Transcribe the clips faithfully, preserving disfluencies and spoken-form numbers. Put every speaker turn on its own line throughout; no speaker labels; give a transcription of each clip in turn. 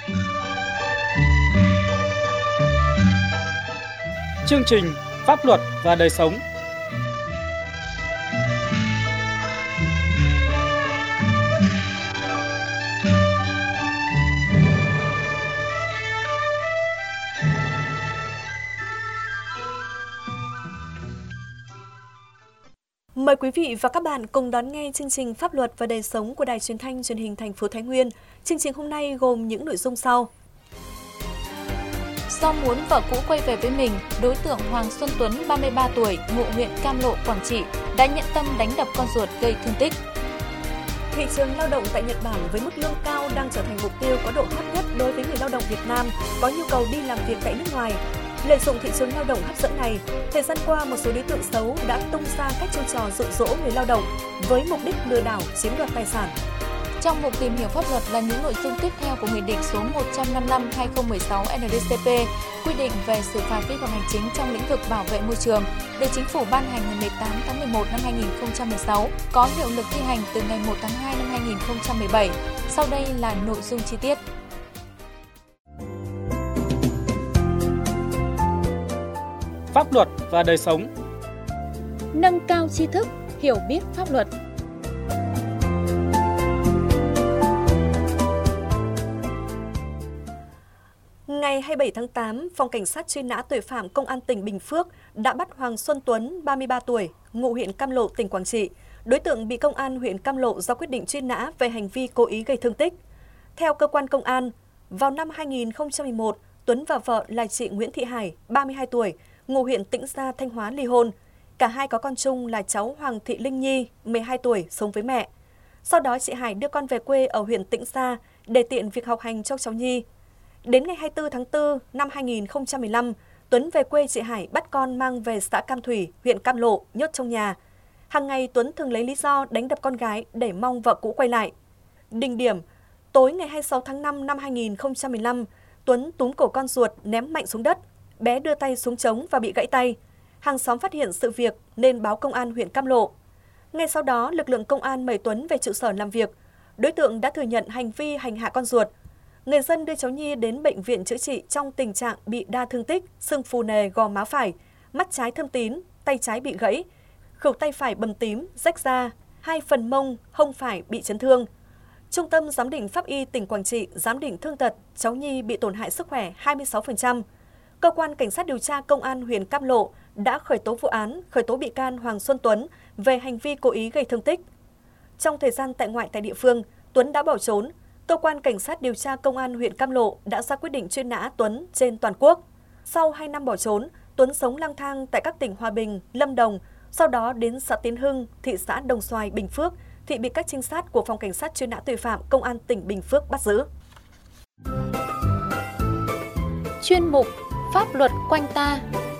Chương trình Pháp luật và đời sống.
Mời quý vị và các bạn cùng đón nghe chương trình Pháp luật và đời sống của Đài Truyền thanh Truyền hình thành phố Thái Nguyên. Chương trình hôm nay gồm những nội dung sau.
Do muốn vợ cũ quay về với mình, đối tượng Hoàng Xuân Tuấn, ba mươi ba tuổi, ngụ huyện Cam Lộ, Quảng Trị, đã nhẫn tâm đánh đập con ruột gây thương tích.
Thị trường lao động tại Nhật Bản với mức lương cao đang trở thành mục tiêu có độ hot nhất đối với người lao động Việt Nam có nhu cầu đi làm việc tại nước ngoài. Lợi dụng thị trường lao động hấp dẫn này, thời gian qua một số đối tượng xấu đã tung ra các chiêu trò dụ dỗ người lao động với mục đích lừa đảo chiếm đoạt tài sản.
Trong mục tìm hiểu pháp luật là những nội dung tiếp theo của Nghị định số một trăm năm mươi lăm trên hai nghìn không trăm mười sáu N D C P quy định về xử phạt vi phạm hành chính trong lĩnh vực bảo vệ môi trường, được Chính phủ ban hành ngày mười tám tháng mười một năm hai nghìn không trăm mười sáu, có hiệu lực thi hành từ ngày một tháng hai năm hai nghìn không trăm mười bảy. Sau đây là nội dung chi tiết.
Pháp luật và đời sống.
Nâng cao tri thức, hiểu biết pháp luật.
Ngày hai mươi bảy tháng tám, Phòng Cảnh sát truy nã tội phạm Công an tỉnh Bình Phước đã bắt Hoàng Xuân Tuấn, ba mươi ba tuổi, ngụ huyện Cam Lộ, tỉnh Quảng Trị. Đối tượng bị Công an huyện Cam Lộ ra quyết định truy nã về hành vi cố ý gây thương tích. Theo cơ quan công an, vào năm hai nghìn không trăm mười một, Tuấn và vợ là chị Nguyễn Thị Hải, ba mươi hai tuổi, ngụ huyện Tĩnh Gia, Thanh Hóa ly hôn. Cả hai có con chung là cháu Hoàng Thị Linh Nhi, mười hai tuổi, sống với mẹ. Sau đó chị Hải đưa con về quê ở huyện Tĩnh Gia để tiện việc học hành cho cháu Nhi. Đến ngày hai mươi tư tháng tư năm hai nghìn không trăm mười lăm, Tuấn về quê chị Hải bắt con mang về xã Cam Thủy, huyện Cam Lộ, nhốt trong nhà. Hàng ngày Tuấn thường lấy lý do đánh đập con gái để mong vợ cũ quay lại. Đỉnh điểm, tối ngày hai mươi sáu tháng năm năm hai nghìn không trăm mười lăm, Tuấn túm cổ con ruột ném mạnh xuống đất. Bé đưa tay xuống trống và bị gãy tay. Hàng xóm phát hiện sự việc nên báo công an huyện Cam Lộ. Ngay sau đó, lực lượng công an mời Tuấn về trụ sở làm việc. Đối tượng đã thừa nhận hành vi hành hạ con ruột. Người dân đưa cháu Nhi đến bệnh viện chữa trị trong tình trạng bị đa thương tích, xương phù nề gò má phải, mắt trái thâm tím, tay trái bị gãy, khuỷu tay phải bầm tím, rách da, hai phần mông, hông phải bị chấn thương. Trung tâm giám định pháp y tỉnh Quảng Trị giám định thương tật cháu Nhi bị tổn hại sức khỏe hai mươi sáu phần trăm. Cơ quan Cảnh sát điều tra Công an huyện Cam Lộ đã khởi tố vụ án, khởi tố bị can Hoàng Xuân Tuấn về hành vi cố ý gây thương tích. Trong thời gian tại ngoại tại địa phương, Tuấn đã bỏ trốn. Cơ quan Cảnh sát điều tra Công an huyện Cam Lộ đã ra quyết định truy nã Tuấn trên toàn quốc. Sau hai năm bỏ trốn, Tuấn sống lang thang tại các tỉnh Hòa Bình, Lâm Đồng, sau đó đến xã Tiến Hưng, thị xã Đồng Xoài, Bình Phước, thì bị các trinh sát của Phòng Cảnh sát truy nã tội phạm Công an tỉnh Bình Phước bắt giữ.
Chuyên mục Pháp luật quanh ta.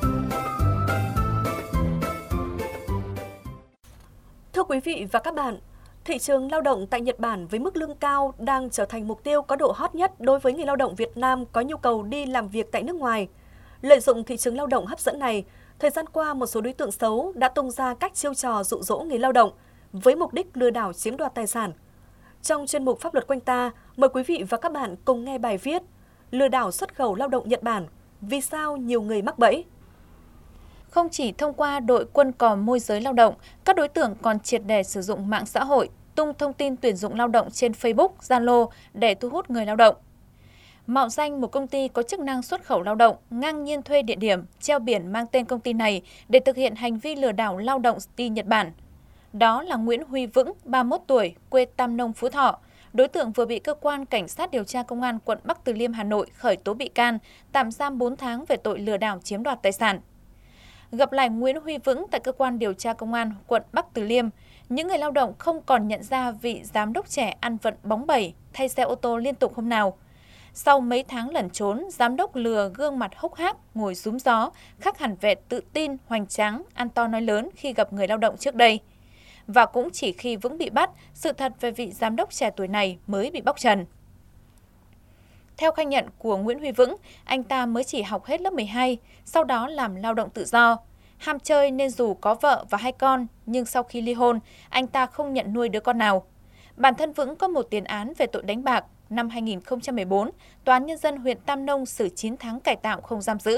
Thưa quý vị và các bạn, thị trường lao động tại Nhật Bản với mức lương cao đang trở thành mục tiêu có độ hot nhất đối với người lao động Việt Nam có nhu cầu đi làm việc tại nước ngoài. Lợi dụng thị trường lao động hấp dẫn này, thời gian qua một số đối tượng xấu đã tung ra các chiêu trò dụ dỗ người lao động với mục đích lừa đảo chiếm đoạt tài sản. Trong chuyên mục Pháp luật quanh ta, mời quý vị và các bạn cùng nghe bài viết Lừa đảo xuất khẩu lao động Nhật Bản, vì sao nhiều người mắc bẫy?
Không chỉ thông qua đội quân cò môi giới lao động, các đối tượng còn triệt để sử dụng mạng xã hội, tung thông tin tuyển dụng lao động trên Facebook, Zalo để thu hút người lao động. Mạo danh một công ty có chức năng xuất khẩu lao động, ngang nhiên thuê địa điểm, treo biển mang tên công ty này để thực hiện hành vi lừa đảo lao động đi Nhật Bản. Đó là Nguyễn Huy Vững, ba mươi mốt tuổi, quê Tam Nông, Phú Thọ. Đối tượng vừa bị Cơ quan Cảnh sát điều tra Công an quận Bắc Từ Liêm, Hà Nội khởi tố bị can, tạm giam bốn tháng về tội lừa đảo chiếm đoạt tài sản. Gặp lại Nguyễn Huy Vững tại Cơ quan điều tra Công an quận Bắc Từ Liêm, những người lao động không còn nhận ra vị giám đốc trẻ ăn vận bóng bẩy thay xe ô tô liên tục hôm nào. Sau mấy tháng lẩn trốn, giám đốc lừa gương mặt hốc hác, ngồi rúm gió, khác hẳn vẻ tự tin, hoành tráng, ăn to nói lớn khi gặp người lao động trước đây. Và cũng chỉ khi Vững bị bắt, sự thật về vị giám đốc trẻ tuổi này mới bị bóc trần. Theo khai nhận của Nguyễn Huy Vững, anh ta mới chỉ học hết lớp mười hai, sau đó làm lao động tự do. Ham chơi nên dù có vợ và hai con, nhưng sau khi ly hôn, anh ta không nhận nuôi đứa con nào. Bản thân Vững có một tiền án về tội đánh bạc, năm hai nghìn không trăm mười bốn, Tòa án Nhân dân huyện Tam Nông xử chín tháng cải tạo không giam giữ.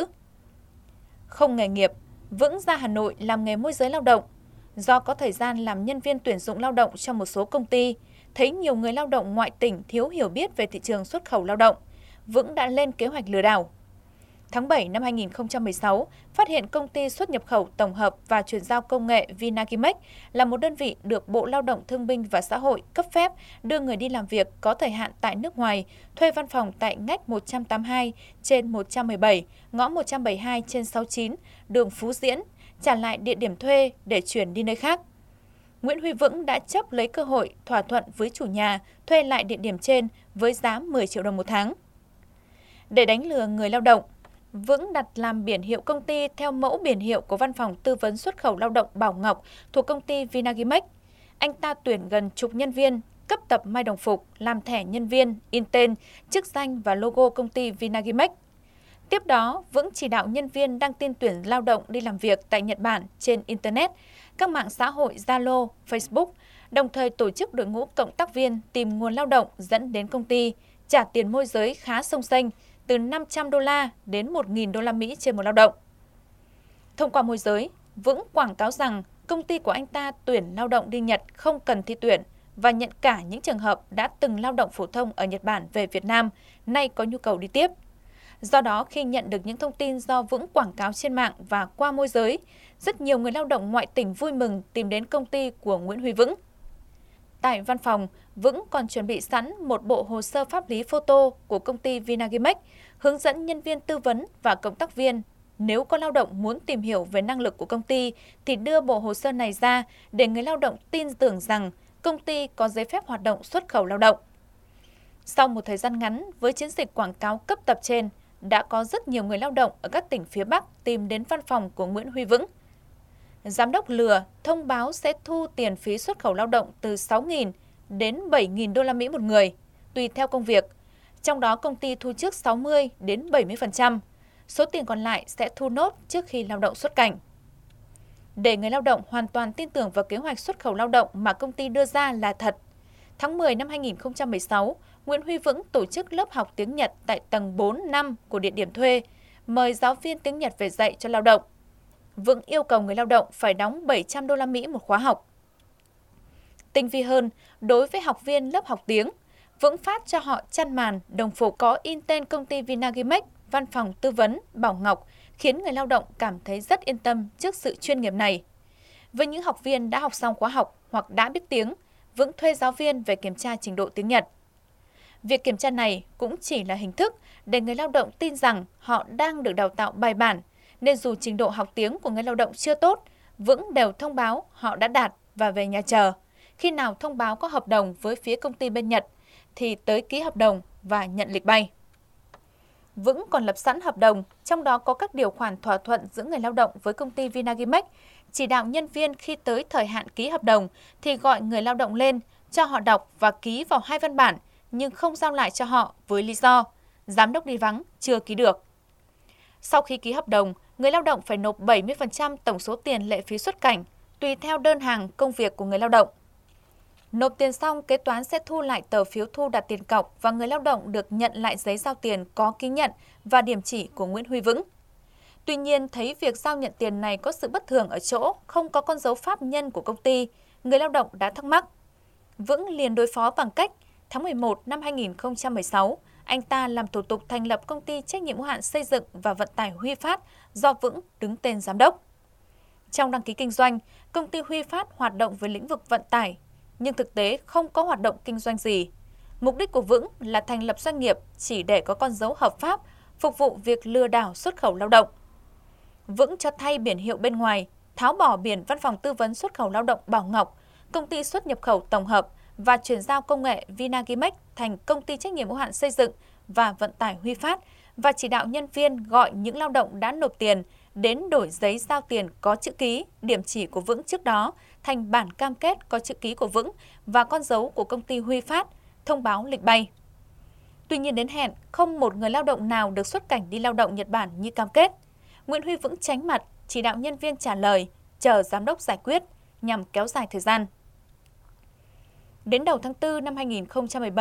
Không nghề nghiệp, Vững ra Hà Nội làm nghề môi giới lao động. Do có thời gian làm nhân viên tuyển dụng lao động cho một số công ty, thấy nhiều người lao động ngoại tỉnh thiếu hiểu biết về thị trường xuất khẩu lao động, Vững đã lên kế hoạch lừa đảo. Tháng bảy năm hai nghìn không trăm mười sáu, phát hiện công ty xuất nhập khẩu tổng hợp và chuyển giao công nghệ Vinagimex là một đơn vị được Bộ Lao động Thương binh và Xã hội cấp phép đưa người đi làm việc có thời hạn tại nước ngoài, thuê văn phòng tại ngách một trăm tám mươi hai trên một trăm mười bảy, ngõ một trăm bảy mươi hai trên sáu mươi chín, đường Phú Diễn, trả lại địa điểm thuê để chuyển đi nơi khác. Nguyễn Huy Vững đã chấp lấy cơ hội thỏa thuận với chủ nhà thuê lại địa điểm trên với giá mười triệu đồng một tháng. Để đánh lừa người lao động, Vững đặt làm biển hiệu công ty theo mẫu biển hiệu của văn phòng tư vấn xuất khẩu lao động Bảo Ngọc thuộc công ty Vinagimex. Anh ta tuyển gần chục nhân viên, cấp tập may đồng phục, làm thẻ nhân viên, in tên, chức danh và logo công ty Vinagimex. Tiếp đó, Vững chỉ đạo nhân viên đăng tin tuyển lao động đi làm việc tại Nhật Bản trên Internet, các mạng xã hội Zalo, Facebook, đồng thời tổ chức đội ngũ cộng tác viên tìm nguồn lao động dẫn đến công ty, trả tiền môi giới khá xông xênh, từ năm trăm đô la đến một nghìn đô la Mỹ trên một lao động. Thông qua môi giới, Vững quảng cáo rằng công ty của anh ta tuyển lao động đi Nhật không cần thi tuyển và nhận cả những trường hợp đã từng lao động phổ thông ở Nhật Bản về Việt Nam, nay có nhu cầu đi tiếp. Do đó, khi nhận được những thông tin do Vững quảng cáo trên mạng và qua môi giới, rất nhiều người lao động ngoại tỉnh vui mừng tìm đến công ty của Nguyễn Huy Vững. Tại văn phòng, Vững còn chuẩn bị sẵn một bộ hồ sơ pháp lý photo của công ty Vinagimex, hướng dẫn nhân viên tư vấn và cộng tác viên. Nếu có lao động muốn tìm hiểu về năng lực của công ty thì đưa bộ hồ sơ này ra để người lao động tin tưởng rằng công ty có giấy phép hoạt động xuất khẩu lao động. Sau một thời gian ngắn với chiến dịch quảng cáo cấp tập trên, đã có rất nhiều người lao động ở các tỉnh phía Bắc tìm đến văn phòng của Nguyễn Huy Vững. Giám đốc lừa thông báo sẽ thu tiền phí xuất khẩu lao động từ sáu nghìn đến bảy nghìn đô la Mỹ một người, tùy theo công việc. Trong đó công ty thu trước sáu mươi đến bảy mươi phần trăm, số tiền còn lại sẽ thu nốt trước khi lao động xuất cảnh. Để người lao động hoàn toàn tin tưởng vào kế hoạch xuất khẩu lao động mà công ty đưa ra là thật, tháng mười năm hai nghìn không trăm mười sáu, Nguyễn Huy Vững tổ chức lớp học tiếng Nhật tại tầng bốn năm của địa điểm thuê, mời giáo viên tiếng Nhật về dạy cho lao động. Vững yêu cầu người lao động phải đóng bảy trăm đô la Mỹ một khóa học. Tinh vi hơn, đối với học viên lớp học tiếng, Vững phát cho họ chăn màn, đồng phục có in tên công ty Vinagimex, văn phòng tư vấn Bảo Ngọc, khiến người lao động cảm thấy rất yên tâm trước sự chuyên nghiệp này. Với những học viên đã học xong khóa học hoặc đã biết tiếng, Vững thuê giáo viên về kiểm tra trình độ tiếng Nhật. Việc kiểm tra này cũng chỉ là hình thức để người lao động tin rằng họ đang được đào tạo bài bản, nên dù trình độ học tiếng của người lao động chưa tốt, Vững đều thông báo họ đã đạt và về nhà chờ. Khi nào thông báo có hợp đồng với phía công ty bên Nhật, thì tới ký hợp đồng và nhận lịch bay. Vững còn lập sẵn hợp đồng, trong đó có các điều khoản thỏa thuận giữa người lao động với công ty Vinagimex, chỉ đạo nhân viên khi tới thời hạn ký hợp đồng thì gọi người lao động lên, cho họ đọc và ký vào hai văn bản, nhưng không giao lại cho họ với lý do giám đốc đi vắng, chưa ký được. Sau khi ký hợp đồng, người lao động phải nộp bảy mươi phần trăm tổng số tiền lệ phí xuất cảnh, tùy theo đơn hàng công việc của người lao động. Nộp tiền xong, kế toán sẽ thu lại tờ phiếu thu đặt tiền cọc và người lao động được nhận lại giấy giao tiền có ký nhận và điểm chỉ của Nguyễn Huy Vững. Tuy nhiên, thấy việc giao nhận tiền này có sự bất thường ở chỗ không có con dấu pháp nhân của công ty, người lao động đã thắc mắc. Vững liền đối phó bằng cách tháng mười một năm hai nghìn không trăm mười sáu, anh ta làm thủ tục thành lập công ty trách nhiệm hữu hạn xây dựng và vận tải Huy Phát do Vững đứng tên giám đốc. Trong đăng ký kinh doanh, công ty Huy Phát hoạt động với lĩnh vực vận tải, nhưng thực tế không có hoạt động kinh doanh gì. Mục đích của Vững là thành lập doanh nghiệp chỉ để có con dấu hợp pháp, phục vụ việc lừa đảo xuất khẩu lao động. Vững cho thay biển hiệu bên ngoài, tháo bỏ biển văn phòng tư vấn xuất khẩu lao động Bảo Ngọc, công ty xuất nhập khẩu tổng hợp và chuyển giao công nghệ Vinagimex thành công ty trách nhiệm hữu hạn xây dựng và vận tải Huy Phát và chỉ đạo nhân viên gọi những lao động đã nộp tiền đến đổi giấy giao tiền có chữ ký, điểm chỉ của Vững trước đó thành bản cam kết có chữ ký của Vững và con dấu của công ty Huy Phát, thông báo lịch bay. Tuy nhiên đến hẹn, không một người lao động nào được xuất cảnh đi lao động Nhật Bản như cam kết. Nguyễn Huy Vững tránh mặt, chỉ đạo nhân viên trả lời, chờ giám đốc giải quyết nhằm kéo dài thời gian. Đến đầu tháng tư năm hai nghìn không trăm mười bảy,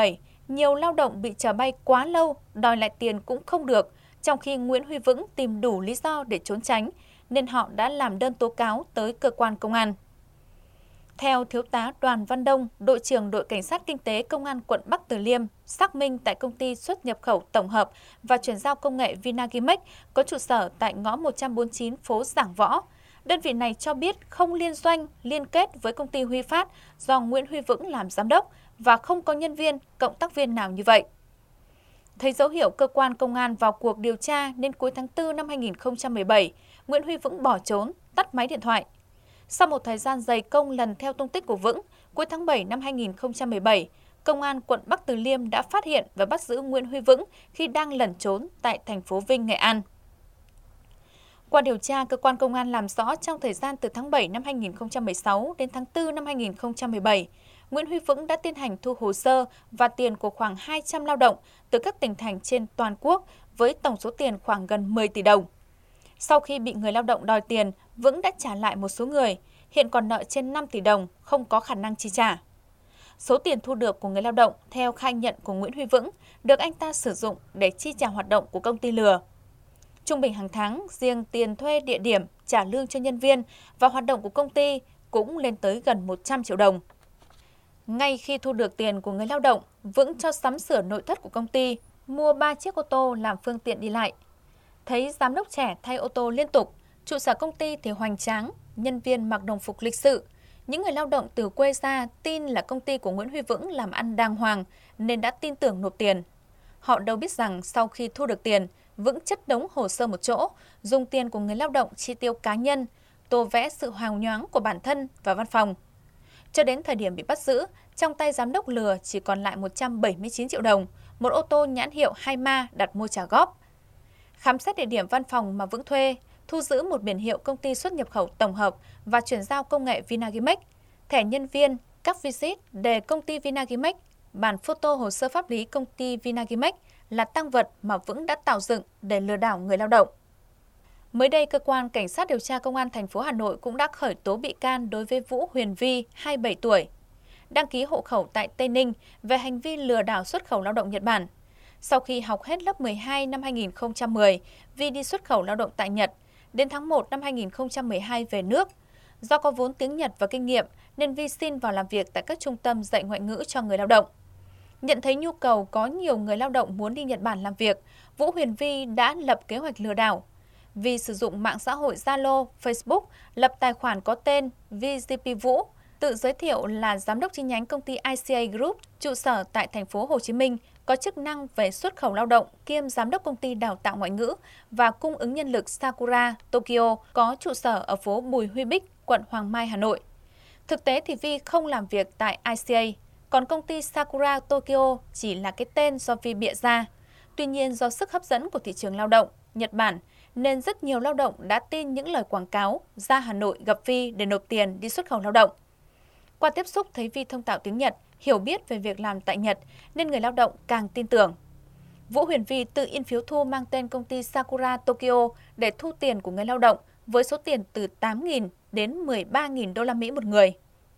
Nhiều lao động bị chờ bay quá lâu, đòi lại tiền cũng không được, trong khi Nguyễn Huy Vững tìm đủ lý do để trốn tránh, nên họ đã làm đơn tố cáo tới cơ quan công an. Theo Thiếu tá Đoàn Văn Đông, đội trưởng đội Cảnh sát Kinh tế Công an quận Bắc Từ Liêm, xác minh tại công ty xuất nhập khẩu tổng hợp và chuyển giao công nghệ Vinagimex có trụ sở tại ngõ một trăm bốn mươi chín phố Giảng Võ. Đơn vị này cho biết không liên doanh, liên kết với công ty Huy Phát do Nguyễn Huy Vững làm giám đốc và không có nhân viên, cộng tác viên nào như vậy. Thấy dấu hiệu cơ quan công an vào cuộc điều tra nên cuối tháng tư năm hai nghìn không trăm mười bảy, Nguyễn Huy Vững bỏ trốn, tắt máy điện thoại. Sau một thời gian dày công lần theo tung tích của Vững, cuối tháng bảy năm hai nghìn không trăm mười bảy, Công an quận Bắc Từ Liêm đã phát hiện và bắt giữ Nguyễn Huy Vững khi đang lẩn trốn tại thành phố Vinh, Nghệ An. Qua điều tra, cơ quan công an làm rõ trong thời gian từ tháng bảy năm hai nghìn không trăm mười sáu đến tháng tư năm hai nghìn không trăm mười bảy, Nguyễn Huy Vững đã tiến hành thu hồ sơ và tiền của khoảng hai trăm lao động từ các tỉnh thành trên toàn quốc với tổng số tiền khoảng gần mười tỷ đồng. Sau khi bị người lao động đòi tiền, Vững đã trả lại một số người, hiện còn nợ trên năm tỷ đồng, không có khả năng chi trả. Số tiền thu được của người lao động theo khai nhận của Nguyễn Huy Vững được anh ta sử dụng để chi trả hoạt động của công ty lừa. Trung bình hàng tháng, riêng tiền thuê địa điểm, trả lương cho nhân viên và hoạt động của công ty cũng lên tới gần một trăm triệu đồng. Ngay khi thu được tiền của người lao động, Vững cho sắm sửa nội thất của công ty, mua ba chiếc ô tô làm phương tiện đi lại. Thấy giám đốc trẻ thay ô tô liên tục, trụ sở công ty thì hoành tráng, nhân viên mặc đồng phục lịch sự. Những người lao động từ quê ra tin là công ty của Nguyễn Huy Vững làm ăn đàng hoàng nên đã tin tưởng nộp tiền. Họ đâu biết rằng sau khi thu được tiền, Vững chất đống hồ sơ một chỗ, dùng tiền của người lao động chi tiêu cá nhân, tô vẽ sự hào nhoáng của bản thân và văn phòng. Cho đến thời điểm bị bắt giữ, trong tay giám đốc lừa chỉ còn lại một trăm bảy mươi chín triệu đồng, một ô tô nhãn hiệu Hayma đặt mua trả góp. Khám xét địa điểm văn phòng mà Vững thuê, thu giữ một biển hiệu công ty xuất nhập khẩu tổng hợp và chuyển giao công nghệ Vinagimex, thẻ nhân viên, các visit đề công ty Vinagimex, bản photo hồ sơ pháp lý công ty Vinagimex là tang vật mà Vững đã tạo dựng để lừa đảo người lao động. Mới đây, cơ quan cảnh sát điều tra công an thành phố Hà Nội cũng đã khởi tố bị can đối với Vũ Huyền Vi, hai mươi bảy tuổi, đăng ký hộ khẩu tại Tây Ninh về hành vi lừa đảo xuất khẩu lao động Nhật Bản. Sau khi học hết lớp mười hai năm hai nghìn không trăm mười, Vi đi xuất khẩu lao động tại Nhật. Đến tháng một năm hai nghìn không trăm mười hai về nước. Do có vốn tiếng Nhật và kinh nghiệm nên Vi xin vào làm việc tại các trung tâm dạy ngoại ngữ cho người lao động. Nhận thấy nhu cầu có nhiều người lao động muốn đi Nhật Bản làm việc, Vũ Huyền Vi đã lập kế hoạch lừa đảo. Vi sử dụng mạng xã hội Zalo, Facebook, lập tài khoản có tên vê giê pê Vũ, tự giới thiệu là giám đốc chi nhánh công ty i xê a Group, trụ sở tại thành phố Hồ Chí Minh, có chức năng về xuất khẩu lao động, kiêm giám đốc công ty đào tạo ngoại ngữ và cung ứng nhân lực Sakura, Tokyo, có trụ sở ở phố Bùi Huy Bích, quận Hoàng Mai, Hà Nội. Thực tế thì Vi không làm việc tại i xê a, còn công ty Sakura Tokyo chỉ là cái tên do Vi bịa ra. Tuy nhiên, do sức hấp dẫn của thị trường lao động Nhật Bản, nên rất nhiều lao động đã tin những lời quảng cáo ra Hà Nội gặp Vi để nộp tiền đi xuất khẩu lao động. Qua tiếp xúc thấy Vi thông thạo tiếng Nhật, hiểu biết về việc làm tại Nhật nên người lao động càng tin tưởng. Vũ Huyền Vi tự in phiếu thu mang tên công ty Sakura Tokyo để thu tiền của người lao động với số tiền từ tám nghìn đến mười ba nghìn đô la Mỹ một người.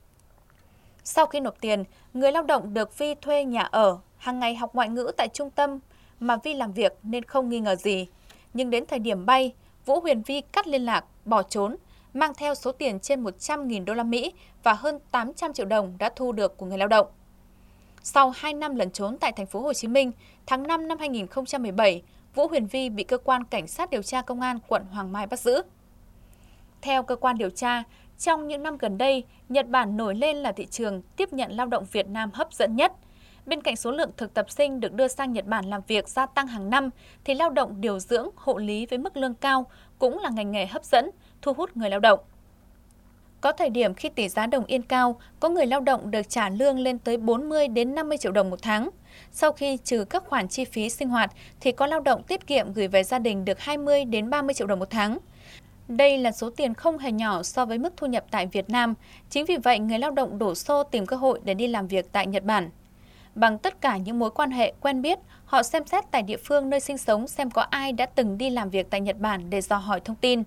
Sau khi nộp tiền, người lao động được Vi thuê nhà ở, hàng ngày học ngoại ngữ tại trung tâm mà Vi làm việc nên không nghi ngờ gì. Nhưng đến thời điểm bay, Vũ Huyền Vi cắt liên lạc, bỏ trốn, mang theo số tiền trên một trăm nghìn đô la Mỹ và hơn tám trăm triệu đồng đã thu được của người lao động. Sau hai năm lẩn trốn tại thành phố Hồ Chí Minh, tháng năm năm hai nghìn không trăm mười bảy, Vũ Huyền Vi bị cơ quan cảnh sát điều tra công an quận Hoàng Mai bắt giữ. Theo cơ quan điều tra, trong những năm gần đây, Nhật Bản nổi lên là thị trường tiếp nhận lao động Việt Nam hấp dẫn nhất. Bên cạnh số lượng thực tập sinh được đưa sang Nhật Bản làm việc gia tăng hàng năm, thì lao động điều dưỡng, hộ lý với mức lương cao cũng là ngành nghề hấp dẫn, thu hút người lao động. Có thời điểm khi tỷ giá đồng yên cao, có người lao động được trả lương lên tới bốn mươi đến năm mươi triệu đồng một tháng. Sau khi trừ các khoản chi phí sinh hoạt thì có lao động tiết kiệm gửi về gia đình được hai mươi đến ba mươi triệu đồng một tháng. Đây là số tiền không hề nhỏ so với mức thu nhập tại Việt Nam. Chính vì vậy, người lao động đổ xô tìm cơ hội để đi làm việc tại Nhật Bản. Bằng tất cả những mối quan hệ quen biết, họ xem xét tại địa phương nơi sinh sống xem có ai đã từng đi làm việc tại Nhật Bản để dò hỏi thông tin.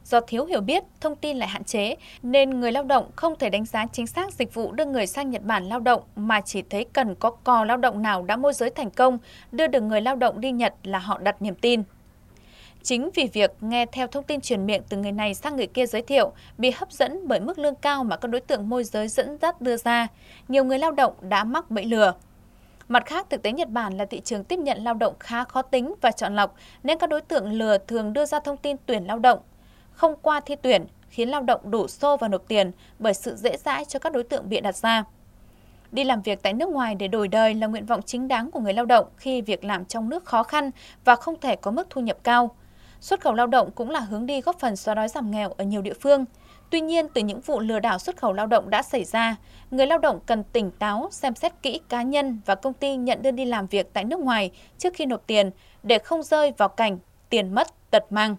Do thiếu hiểu biết, thông tin lại hạn chế, nên người lao động không thể đánh giá chính xác dịch vụ đưa người sang Nhật Bản lao động mà chỉ thấy cần có cò lao động nào đã môi giới thành công, đưa được người lao động đi Nhật là họ đặt niềm tin. Chính vì việc nghe theo thông tin truyền miệng từ người này sang người kia giới thiệu, bị hấp dẫn bởi mức lương cao mà các đối tượng môi giới dẫn dắt đưa ra, nhiều người lao động đã mắc bẫy lừa. Mặt khác, thực tế Nhật Bản là thị trường tiếp nhận lao động khá khó tính và chọn lọc, nên các đối tượng lừa thường đưa ra thông tin tuyển lao động không qua thi tuyển, khiến lao động đổ xô vào nộp tiền bởi sự dễ dãi cho các đối tượng bịa đặt ra. Đi làm việc tại nước ngoài để đổi đời là nguyện vọng chính đáng của người lao động khi việc làm trong nước khó khăn và không thể có mức thu nhập cao. Xuất khẩu lao động cũng là hướng đi góp phần xóa đói giảm nghèo ở nhiều địa phương. Tuy nhiên, từ những vụ lừa đảo xuất khẩu lao động đã xảy ra, người lao động cần tỉnh táo, xem xét kỹ cá nhân và công ty nhận đơn đi làm việc tại nước ngoài trước khi nộp tiền để không rơi vào cảnh tiền mất, tật mang.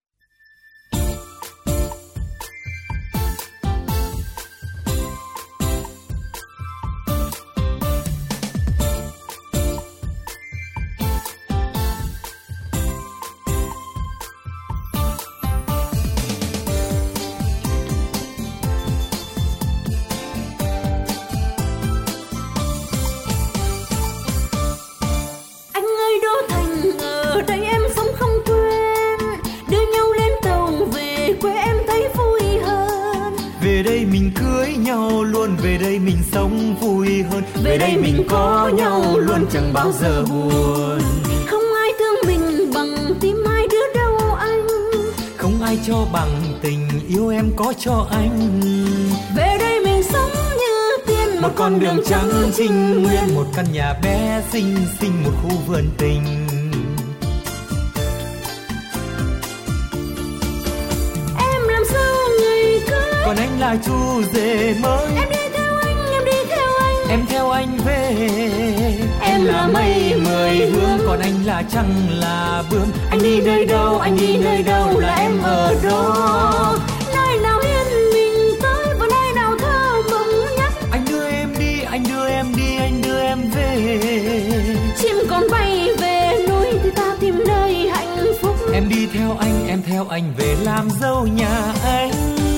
Về đây mình cưới nhau luôn, về đây mình sống vui hơn. Về đây mình có nhau luôn, chẳng bao giờ buồn.
Không ai thương mình bằng tim hai đứa đâu anh.
Không ai cho bằng tình yêu em có cho anh.
Về đây mình sống như tiên,
một con đường trắng trinh nguyên, một căn nhà bé xinh xinh, một khu vườn tình. Còn anh là chú rể mới.
Em đi theo anh, em đi theo anh.
Em theo anh về.
Em là mây mười hướng,
còn anh là trăng là bướm. Anh đi nơi đâu, anh đi nơi đâu là em ở đó.
Nơi nào yên mình tới và nơi nào thơ mộng nhất.
Anh đưa em đi, anh đưa em đi, anh đưa em về.
Chim còn bay về núi thì ta tìm nơi hạnh phúc.
Em đi theo anh, em theo anh về làm dâu nhà anh.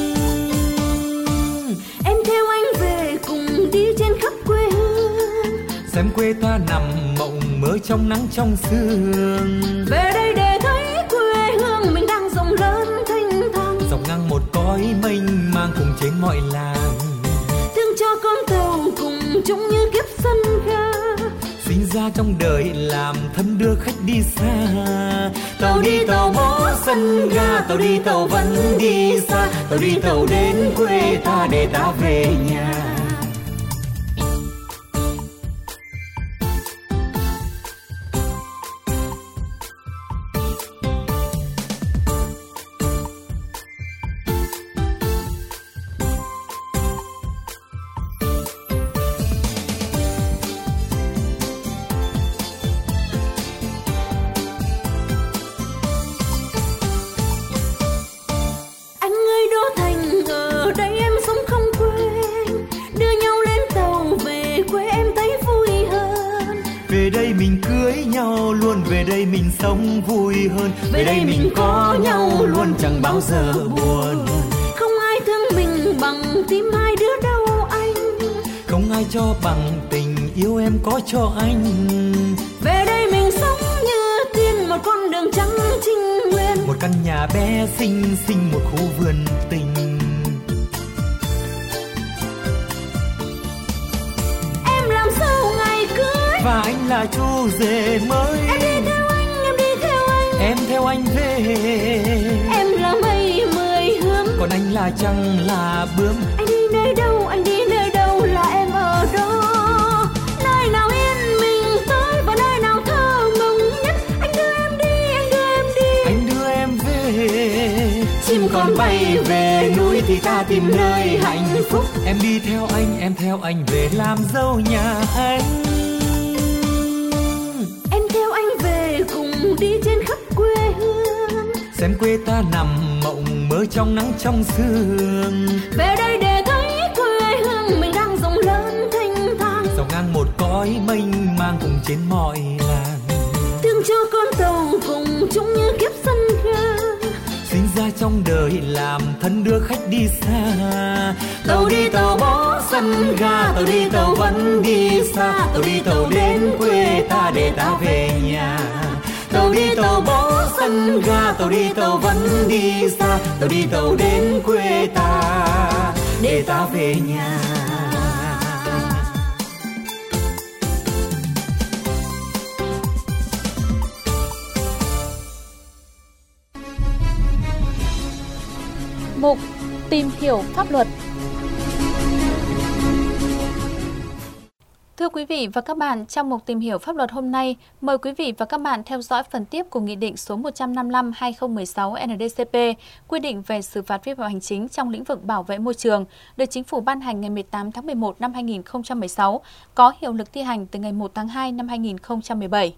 Em theo anh về cùng đi trên khắp quê hương,
xem quê ta nằm mộng mơ trong nắng trong sương.
Về đây để thấy quê hương mình đang rộng lớn thanh thang,
dọc ngang một cõi mênh mang cùng trên mọi làng.
thương cho con tàu cùng chung như kiếp sân ga,
sinh ra trong đời làm thân đưa khách đi xa. Tàu đi tàu mó sân ga, tàu đi tàu vẫn đi xa, tàu đi tàu đến quê ta để ta về nhà. Về đây mình cưới nhau luôn, về đây mình sống vui hơn. Về đây mình có nhau luôn, chẳng bao giờ buồn.
Không ai thương mình bằng tim hai đứa đâu anh.
Không ai cho bằng tình yêu em có cho anh.
Về đây mình sống như tiên, một con đường trắng trinh nguyên,
một căn nhà bé xinh xinh, một khu vườn tình.
Em làm dâu ngày cưới
và anh là chú rể mới.
Em đi theo anh, em đi theo anh.
Em theo anh về.
Em là mây mười hướng,
còn anh là trăng là bướm.
Anh đi nơi đâu, anh đi nơi đâu là em ở đó. Nơi nào yên mình tới và nơi nào thơ mộng nhất. Anh đưa em đi, anh đưa em đi,
anh đưa em về.
Chim còn bay về núi thì ta tìm nơi hạnh phúc.
Em đi theo anh, em theo anh về làm dâu nhà anh.
Em theo anh về cùng đi trên khắp quê hương,
xem quê ta nằm mộng mơ trong nắng trong sương.
Về đây để thấy quê hương mình đang rộng lớn thanh thang,
dọc ngang một cõi mênh mang cùng trên mọi làng.
thương cho con tàu cùng chung như kiếp sân ga,
sinh ra trong đời đời làm thân đưa khách đi xa. Tàu đi tàu bỏ sân ga, tàu đi tàu vẫn đi xa, tàu đi tàu đến quê ta để ta về nhà. Tàu đi tàu bỏ sân ga, tàu đi tàu vẫn đi xa, tàu đi tàu đến quê ta để ta về nhà.
Mục tìm hiểu pháp luật. Thưa quý vị và các bạn, trong mục tìm hiểu pháp luật hôm nay, mời quý vị và các bạn theo dõi phần tiếp của Nghị định số một trăm năm mươi lăm trên hai nghìn không trăm mười sáu N D C P quy định về xử phạt vi phạm hành chính trong lĩnh vực bảo vệ môi trường, được Chính phủ ban hành ngày mười tám tháng mười một năm hai nghìn không trăm mười sáu, có hiệu lực thi hành từ ngày một tháng hai năm hai nghìn không trăm mười bảy.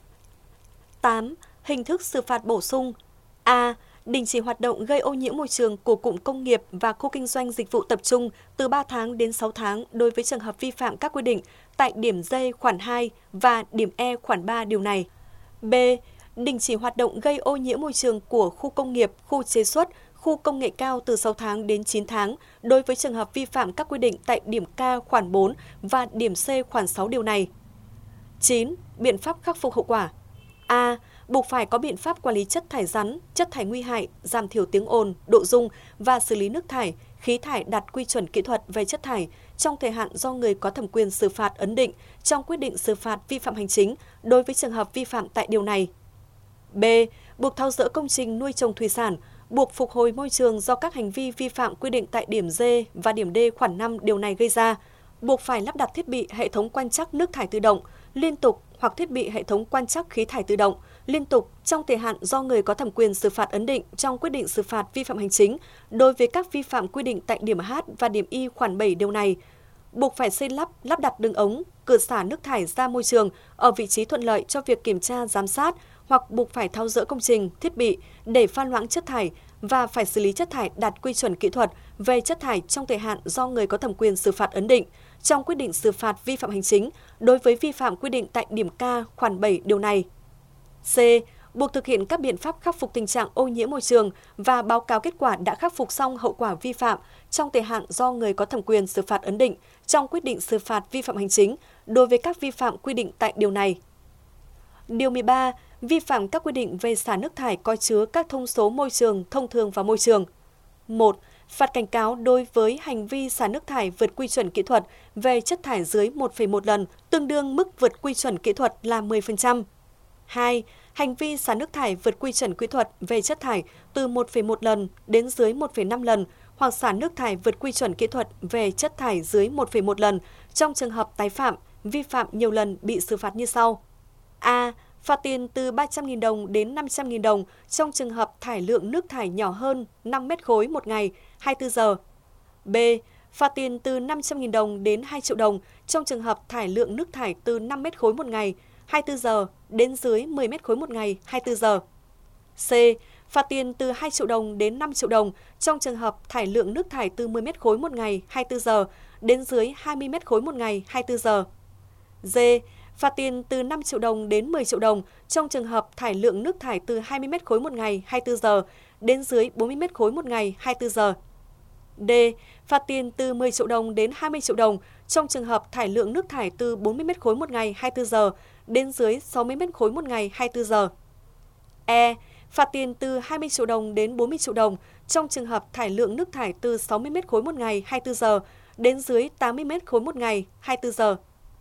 tám. Hình thức xử phạt bổ sung. A. Đình chỉ hoạt động gây ô nhiễm môi trường của cụm công nghiệp và khu kinh doanh dịch vụ tập trung từ ba tháng đến sáu tháng đối với trường hợp vi phạm các quy định tại điểm D khoản hai và điểm E khoản ba điều này. B. Đình chỉ hoạt động gây ô nhiễm môi trường của khu công nghiệp, khu chế xuất, khu công nghệ cao từ sáu tháng đến chín tháng đối với trường hợp vi phạm các quy định tại điểm K khoản bốn và điểm C khoản sáu điều này. chín. Biện pháp khắc phục hậu quả. A. Buộc phải có biện pháp quản lý chất thải rắn, chất thải nguy hại, giảm thiểu tiếng ồn, độ rung và xử lý nước thải, khí thải đạt quy chuẩn kỹ thuật về chất thải trong thời hạn do người có thẩm quyền xử phạt ấn định trong quyết định xử phạt vi phạm hành chính đối với trường hợp vi phạm tại điều này. B. Buộc tháo dỡ công trình nuôi trồng thủy sản, buộc phục hồi môi trường do các hành vi vi phạm quy định tại điểm D và điểm D khoản năm điều này gây ra, buộc phải lắp đặt thiết bị hệ thống quan trắc nước thải tự động, liên tục hoặc thiết bị hệ thống quan trắc khí thải tự động, liên tục trong thời hạn do người có thẩm quyền xử phạt ấn định trong quyết định xử phạt vi phạm hành chính đối với các vi phạm quy định tại điểm H và điểm Y khoản bảy điều này, buộc phải xây lắp, lắp đặt đường ống, cửa xả nước thải ra môi trường ở vị trí thuận lợi cho việc kiểm tra, giám sát, hoặc buộc phải tháo dỡ công trình, thiết bị để pha loãng chất thải và phải xử lý chất thải đạt quy chuẩn kỹ thuật về chất thải trong thời hạn do người có thẩm quyền xử phạt ấn định trong quyết định xử phạt vi phạm hành chính đối với vi phạm quy định tại điểm K khoản bảy điều này. C. Buộc thực hiện các biện pháp khắc phục tình trạng ô nhiễm môi trường và báo cáo kết quả đã khắc phục xong hậu quả vi phạm trong thời hạn do người có thẩm quyền xử phạt ấn định trong quyết định xử phạt vi phạm hành chính đối với các vi phạm quy định tại điều này. Điều mười ba. Vi phạm các quy định về xả nước thải có chứa các thông số môi trường thông thường vào môi trường. một. Phạt cảnh cáo đối với hành vi xả nước thải vượt quy chuẩn kỹ thuật về chất thải dưới một phẩy một lần, tương đương mức vượt quy chuẩn kỹ thuật là mười phần trăm. hai. Hành vi xả nước thải vượt quy chuẩn kỹ thuật về chất thải từ một phẩy một lần đến dưới một phẩy năm lần hoặc xả nước thải vượt quy chuẩn kỹ thuật về chất thải dưới một phẩy một lần trong trường hợp tái phạm, vi phạm nhiều lần bị xử phạt như sau. A. Phạt tiền từ ba trăm nghìn đồng đến năm trăm nghìn đồng trong trường hợp thải lượng nước thải nhỏ hơn năm mét khối một ngày, hai mươi tư giờ. B. Phạt tiền từ năm trăm nghìn đồng đến hai triệu đồng trong trường hợp thải lượng nước thải từ năm mét khối một ngày, hai mươi tư giờ đến dưới mười mét khối một ngày, hai mươi tư giờ. C. Phạt tiền từ hai triệu đồng đến năm triệu đồng trong trường hợp thải lượng nước thải từ mười mét khối một ngày, hai mươi tư giờ đến dưới hai mươi mét khối một ngày, hai mươi tư giờ. D. Phạt tiền từ năm triệu đồng đến mười triệu đồng trong trường hợp thải lượng nước thải từ hai mươi mét khối một ngày, hai mươi tư giờ đến dưới bốn mươi mét khối một ngày, hai mươi tư giờ. D. Phạt tiền từ mười triệu đồng đến hai mươi triệu đồng trong trường hợp thải lượng nước thải từ bốn mươi mét khối một ngày, hai mươi tư giờ đến dưới sáu mươi mét khối một ngày, hai mươi tư giờ. E. Phạt tiền từ hai mươi triệu đồng đến bốn mươi triệu đồng trong trường hợp thải lượng nước thải từ sáu mươi mét khối một ngày, hai mươi tư giờ đến dưới tám mươi mét khối một ngày, hai mươi tư giờ.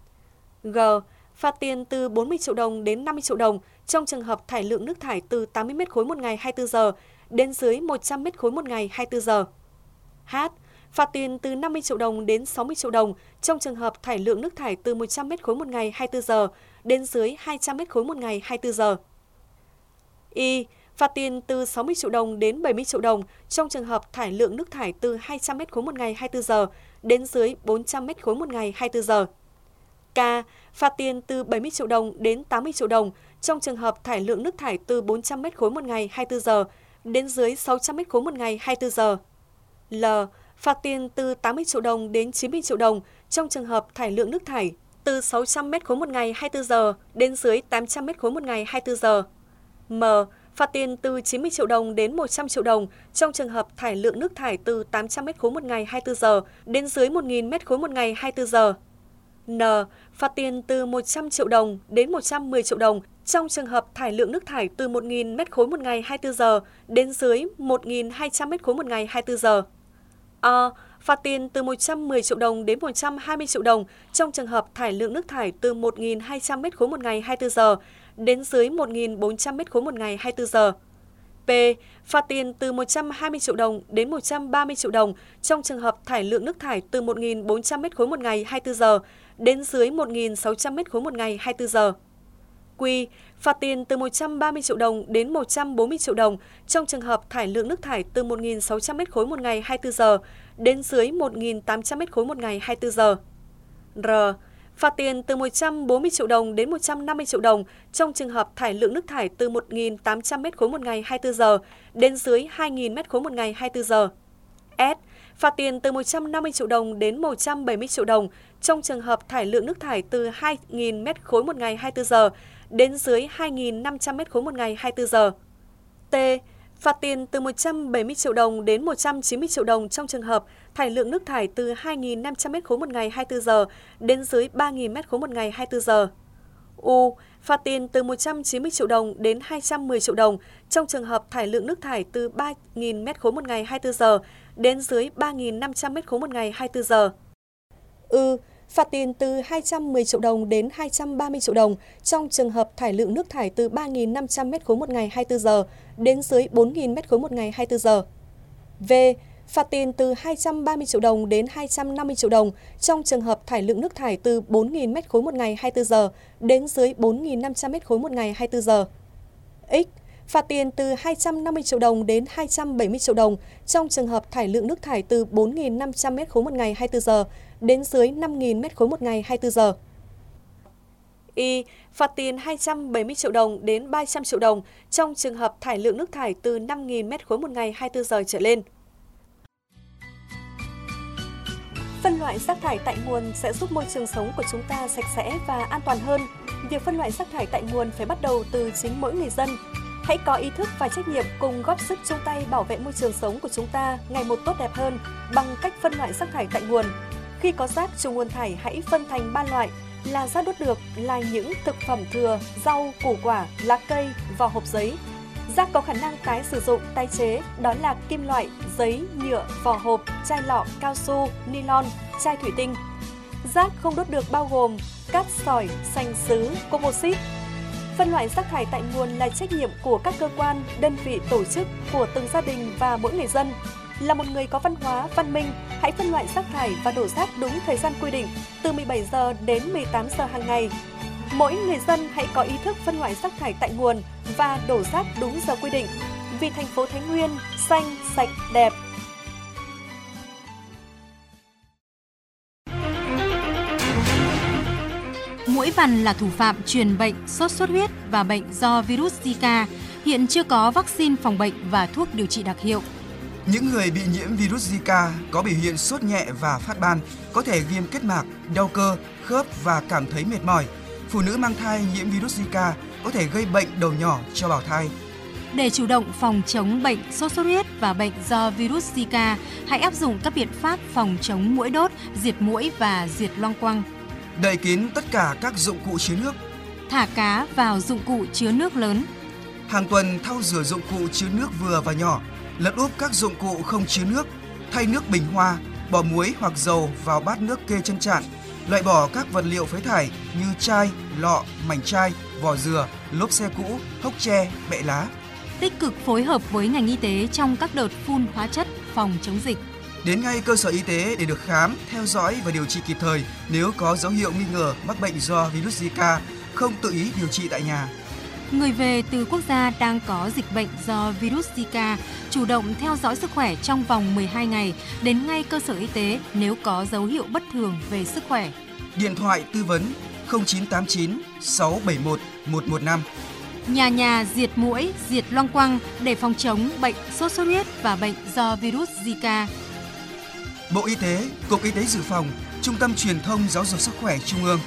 G. Phạt tiền từ bốn mươi triệu đồng đến năm mươi triệu đồng trong trường hợp thải lượng nước thải từ tám mươi mét khối một ngày, hai mươi tư giờ đến dưới một trăm mét khối một ngày, hai mươi tư giờ. H. Phạt tiền từ năm mươi triệu đồng đến sáu mươi triệu đồng trong trường hợp thải lượng nước thải từ một trăm mét khối một ngày, hai mươi tư giờ đến dưới hai trăm mét khối một ngày, hai mươi tư giờ. Y. Phạt tiền từ sáu mươi triệu đồng đến bảy mươi triệu đồng trong trường hợp thải lượng nước thải từ hai trăm mét khối một ngày, hai mươi tư giờ đến dưới bốn trăm mét khối một ngày, hai mươi tư giờ. K. Phạt tiền từ bảy mươi triệu đồng đến tám mươi triệu đồng trong trường hợp thải lượng nước thải từ bốn trăm mét khối một ngày, hai mươi tư giờ đến dưới sáu trăm mét khối một ngày, hai mươi tư giờ. L. Phạt tiền từ tám mươi triệu đồng đến chín mươi triệu đồng trong trường hợp thải lượng nước thải từ sáu trăm mét khối một ngày, hai mươi tư giờ đến dưới tám trăm mét khối một ngày, hai mươi tư giờ. M. phạt tiền từ chín mươi triệu đồng đến một trăm triệu đồng trong trường hợp thải lượng nước thải từ tám trăm mét khối một ngày hai mươi tư giờ đến dưới một nghìn mét khối một ngày hai mươi tư giờ. N. Phạt tiền từ một trăm triệu đồng đến một trăm mười triệu đồng trong trường hợp thải lượng nước thải từ một nghìn mét khối một ngày hai mươi tư giờ đến dưới một nghìn hai trăm mét khối một ngày hai mươi tư giờ. O. Phạt tiền từ một trăm mười triệu đồng đến một trăm hai mươi triệu đồng trong trường hợp thải lượng nước thải từ một nghìn hai trăm mét khối một ngày hai mươi tư giờ đến dưới một nghìn bốn trăm mét khối một ngày hai mươi tư giờ. P. Phạt tiền từ một trăm hai mươi triệu đồng đến một trăm ba mươi triệu đồng trong trường hợp thải lượng nước thải từ một nghìn bốn trăm mét khối một ngày hai mươi tư giờ đến dưới một nghìn sáu trăm mét khối một ngày hai mươi tư giờ. Q. Phạt tiền từ một trăm ba mươi triệu đồng đến một trăm bốn mươi triệu đồng trong trường hợp thải lượng nước thải từ một nghìn sáu trăm mét khối một ngày hai mươi tư giờ đến dưới một nghìn tám trăm mét khối một ngày hai mươi tư giờ. R. Phạt tiền từ một trăm bốn mươi triệu đồng đến một trăm năm mươi triệu đồng trong trường hợp thải lượng nước thải từ một nghìn tám trăm mét khối một ngày hai mươi tư giờ đến dưới hai nghìn mét khối một ngày hai mươi tư giờ. S. Phạt tiền từ một trăm năm mươi triệu đồng đến một trăm bảy mươi triệu đồng trong trường hợp thải lượng nước thải từ hai nghìn mét khối một ngày hai mươi tư giờ đến dưới hai nghìn năm trăm mét khối một ngày hai mươi tư giờ. T. Phạt tiền từ một trăm bảy mươi triệu đồng đến một trăm chín mươi triệu đồng trong trường hợp thải lượng nước thải từ hai nghìn năm trăm mét khối một ngày hai mươi tư giờ đến dưới ba nghìn mét khối một ngày hai mươi tư giờ. U. Phạt tiền từ một trăm chín mươi triệu đồng đến hai trăm mười triệu đồng trong trường hợp thải lượng nước thải từ ba nghìn mét khối một ngày hai mươi tư giờ đến dưới ba nghìn năm trăm mét khối một ngày hai mươi tư giờ. Ư. Phạt tiền từ hai trăm mười triệu đồng đến hai trăm ba mươi triệu đồng trong trường hợp thải lượng nước thải từ ba nghìn năm trăm mét khối một ngày hai mươi tư giờ đến dưới bốn nghìn mét khối một ngày hai mươi tư giờ. V. Phạt tiền từ hai trăm ba mươi triệu đồng đến hai trăm năm mươi triệu đồng trong trường hợp thải lượng nước thải từ bốn nghìn mét khối một ngày hai mươi tư giờ đến dưới bốn nghìn năm trăm mét khối một ngày hai mươi tư giờ. X. Phạt tiền từ hai trăm năm mươi triệu đồng đến hai trăm bảy mươi triệu đồng trong trường hợp thải lượng nước thải từ bốn nghìn năm trăm mét khối một ngày hai mươi tư giờ đến dưới năm nghìn mét khối một ngày hai mươi tư giờ. Y. Phạt tiền hai trăm bảy mươi triệu đồng đến ba trăm triệu đồng trong trường hợp thải lượng nước thải từ năm nghìn mét khối một ngày hai mươi tư giờ trở lên. Phân loại rác thải tại nguồn sẽ giúp môi trường sống của chúng ta sạch sẽ và an toàn hơn. Việc phân loại rác thải tại nguồn phải bắt đầu từ chính mỗi người dân. Hãy có ý thức và trách nhiệm cùng góp sức chung tay bảo vệ môi trường sống của chúng ta ngày một tốt đẹp hơn bằng cách phân loại rác thải tại nguồn. Khi có rác trùng nguồn thải, hãy phân thành ba loại là rác đốt được là những thực phẩm thừa, rau, củ quả, lá cây, vỏ hộp giấy. Rác có khả năng tái sử dụng, tái chế đó là kim loại, giấy, nhựa, vỏ hộp, chai lọ, cao su, nylon, chai thủy tinh. Rác không đốt được bao gồm cát sỏi, sành sứ, composite. Phân loại rác thải tại nguồn là trách nhiệm của các cơ quan, đơn vị, tổ chức, của từng gia đình và mỗi người dân. Là một người có văn hóa, văn minh, hãy phân loại rác thải và đổ rác đúng thời gian quy định, từ mười bảy giờ đến mười tám giờ hàng ngày. Mỗi người dân hãy có ý thức phân loại rác thải tại nguồn và đổ rác đúng giờ quy định. Vì thành phố Thái Nguyên xanh, sạch, đẹp.
Muỗi vằn là thủ phạm truyền bệnh sốt xuất huyết và bệnh do virus Zika. Hiện chưa có vaccine phòng bệnh và thuốc điều trị đặc hiệu.
Những người bị nhiễm virus Zika có biểu hiện sốt nhẹ và phát ban, có thể viêm kết mạc, đau cơ, khớp và cảm thấy mệt mỏi. Phụ nữ mang thai nhiễm virus Zika có thể gây bệnh đầu nhỏ cho bào thai.
Để chủ động phòng chống bệnh sốt xuất huyết và bệnh do virus Zika, hãy áp dụng các biện pháp phòng chống muỗi đốt, diệt muỗi và diệt loang quăng.
Đậy kín tất cả các dụng cụ chứa nước.
Thả cá vào dụng cụ chứa nước lớn.
Hàng tuần thau rửa dụng cụ chứa nước vừa và nhỏ, lật úp các dụng cụ không chứa nước, thay nước bình hoa, bỏ muối hoặc dầu vào bát nước kê chân trạn, loại bỏ các vật liệu phế thải như chai, lọ, mảnh chai, vỏ dừa, lốp xe cũ, hốc tre, bẹ lá.
Tích cực phối hợp với ngành y tế trong các đợt phun hóa chất phòng chống dịch.
Đến ngay cơ sở y tế để được khám, theo dõi và điều trị kịp thời nếu có dấu hiệu nghi ngờ mắc bệnh do virus Zika, không tự ý điều trị tại nhà.
Người về từ quốc gia đang có dịch bệnh do virus Zika chủ động theo dõi sức khỏe trong vòng mười hai ngày, đến ngay cơ sở y tế nếu có dấu hiệu bất thường về sức khỏe.
Điện thoại tư vấn không chín tám chín sáu bảy một một một năm.
Nhà nhà diệt muỗi, diệt loang quăng để phòng chống bệnh sốt xuất huyết và bệnh do virus Zika.
Bộ Y tế, Cục Y tế Dự phòng, Trung tâm Truyền thông Giáo dục Sức khỏe Trung ương.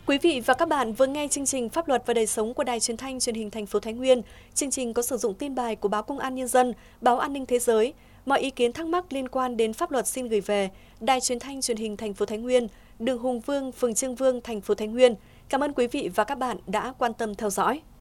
Quý vị và các bạn vừa nghe chương trình Pháp luật và đời sống của Đài Truyền thanh Truyền hình thành phố Thái Nguyên. Chương trình có sử dụng tin bài của báo Công an Nhân dân, báo An ninh Thế giới. Mọi ý kiến thắc mắc liên quan đến pháp luật xin gửi về Đài Truyền thanh Truyền hình thành phố Thái Nguyên, đường Hùng Vương, phường Trương Vương, thành phố Thái Nguyên. Cảm ơn quý vị và các bạn đã quan tâm theo dõi.